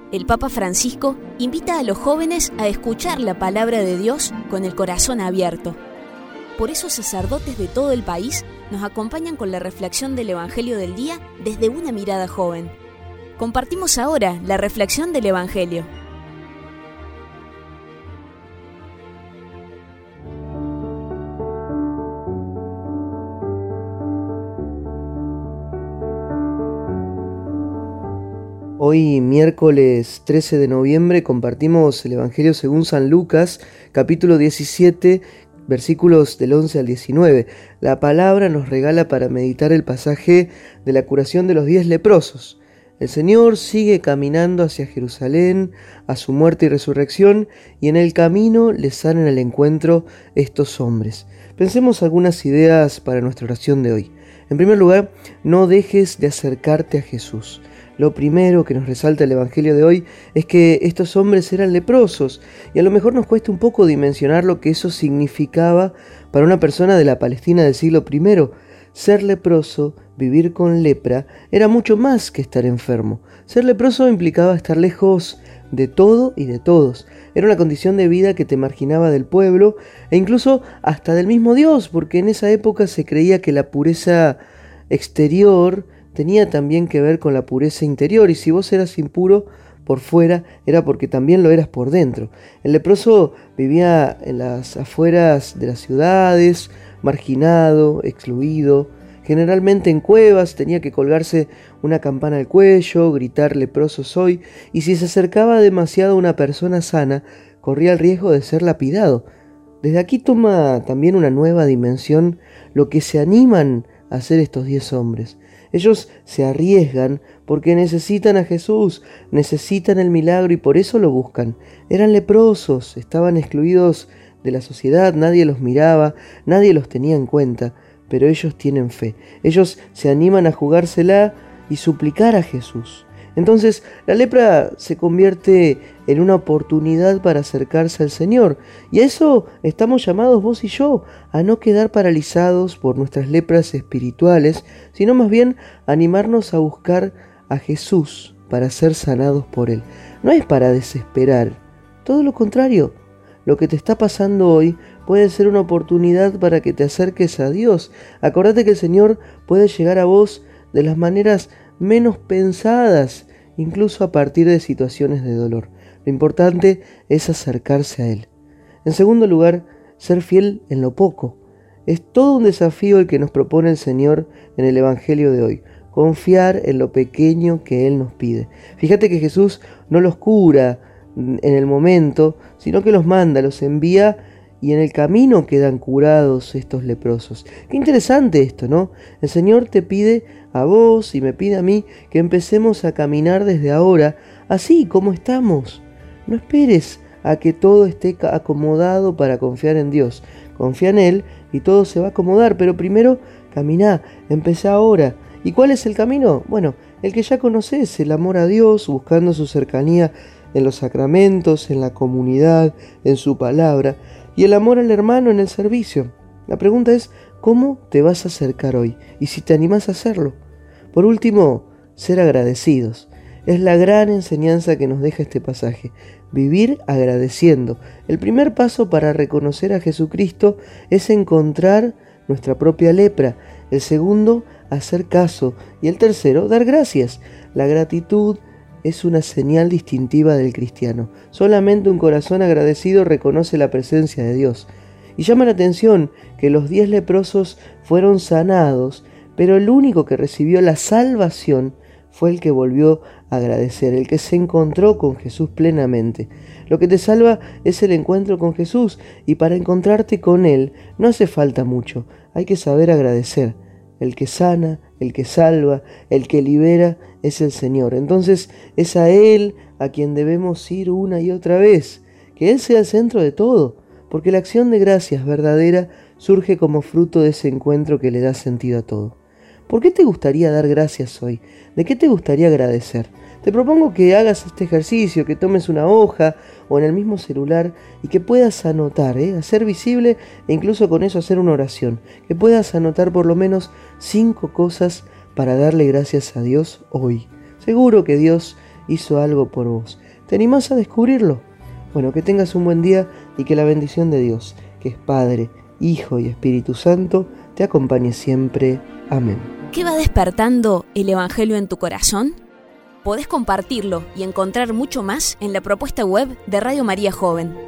El Papa Francisco invita a los jóvenes a escuchar la palabra de Dios con el corazón abierto. Por eso sacerdotes de todo el país nos acompañan con la reflexión del Evangelio del día desde una mirada joven. Compartimos ahora la reflexión del Evangelio. Hoy, miércoles 13 de noviembre, compartimos el Evangelio según San Lucas, capítulo 17, versículos del 11 al 19. La palabra nos regala para meditar el pasaje de la curación de los 10 leprosos. El Señor sigue caminando hacia Jerusalén, a su muerte y resurrección, y en el camino les salen al encuentro estos hombres. Pensemos algunas ideas para nuestra oración de hoy. En primer lugar, no dejes de acercarte a Jesús. Lo primero que nos resalta el Evangelio de hoy es que estos hombres eran leprosos, y a lo mejor nos cuesta un poco dimensionar lo que eso significaba para una persona de la Palestina del siglo I. Ser leproso, vivir con lepra, era mucho más que estar enfermo. Ser leproso implicaba estar lejos de todo y de todos. Era una condición de vida que te marginaba del pueblo e incluso hasta del mismo Dios, porque en esa época se creía que la pureza exterior tenía también que ver con la pureza interior, y si vos eras impuro por fuera, era porque también lo eras por dentro. El leproso vivía en las afueras de las ciudades, marginado, excluido, generalmente en cuevas, tenía que colgarse una campana al cuello, gritar leproso soy, y si se acercaba demasiado a una persona sana, corría el riesgo de ser lapidado. Desde aquí toma también una nueva dimensión lo que se animan a hacer estos 10 hombres. Ellos se arriesgan porque necesitan a Jesús, necesitan el milagro y por eso lo buscan. Eran leprosos, estaban excluidos de la sociedad, nadie los miraba, nadie los tenía en cuenta, pero ellos tienen fe. Ellos se animan a jugársela y suplicar a Jesús. Entonces la lepra se convierte en una oportunidad para acercarse al Señor, y a eso estamos llamados vos y yo, a no quedar paralizados por nuestras lepras espirituales, sino más bien animarnos a buscar a Jesús para ser sanados por Él. No es para desesperar, todo lo contrario. Lo que te está pasando hoy puede ser una oportunidad para que te acerques a Dios. Acordate que el Señor puede llegar a vos de las maneras menos pensadas, incluso a partir de situaciones de dolor. Lo importante es acercarse a Él. En segundo lugar, ser fiel en lo poco. Es todo un desafío el que nos propone el Señor en el Evangelio de hoy. Confiar en lo pequeño que Él nos pide. Fíjate que Jesús no los cura en el momento, sino que los manda, los envía, y en el camino quedan curados estos leprosos. Qué interesante esto, ¿no? El Señor te pide a vos y me pide a mí que empecemos a caminar desde ahora, así como estamos. No esperes a que todo esté acomodado para confiar en Dios. Confía en Él y todo se va a acomodar, pero primero caminá, empecé ahora. ¿Y cuál es el camino? Bueno, el que ya conoces, el amor a Dios, buscando su cercanía en los sacramentos, en la comunidad, en su palabra, y el amor al hermano en el servicio. La pregunta es, ¿cómo te vas a acercar hoy? Y si te animás a hacerlo. Por último, ser agradecidos. Es la gran enseñanza que nos deja este pasaje. Vivir agradeciendo. El primer paso para reconocer a Jesucristo es encontrar nuestra propia lepra. El segundo, hacer caso. Y el tercero, dar gracias. La gratitud es una señal distintiva del cristiano. Solamente un corazón agradecido reconoce la presencia de Dios. Y llama la atención que los 10 leprosos fueron sanados, pero el único que recibió la salvación fue el que volvió a agradecer, el que se encontró con Jesús plenamente. Lo que te salva es el encuentro con Jesús, y para encontrarte con Él no hace falta mucho, hay que saber agradecer. El que sana, el que salva, el que libera es el Señor. Entonces es a Él a quien debemos ir una y otra vez. Que Él sea el centro de todo, porque la acción de gracias verdadera surge como fruto de ese encuentro que le da sentido a todo. ¿Por qué te gustaría dar gracias hoy? ¿De qué te gustaría agradecer? Te propongo que hagas este ejercicio, que tomes una hoja o en el mismo celular y que puedas anotar, hacer visible e incluso con eso hacer una oración. Que puedas anotar por lo menos 5 cosas para darle gracias a Dios hoy. Seguro que Dios hizo algo por vos. ¿Te animás a descubrirlo? Bueno, que tengas un buen día y que la bendición de Dios, que es Padre, Hijo y Espíritu Santo, te acompañe siempre. Amén. ¿Qué va despertando el Evangelio en tu corazón? Podés compartirlo y encontrar mucho más en la propuesta web de Radio María Joven.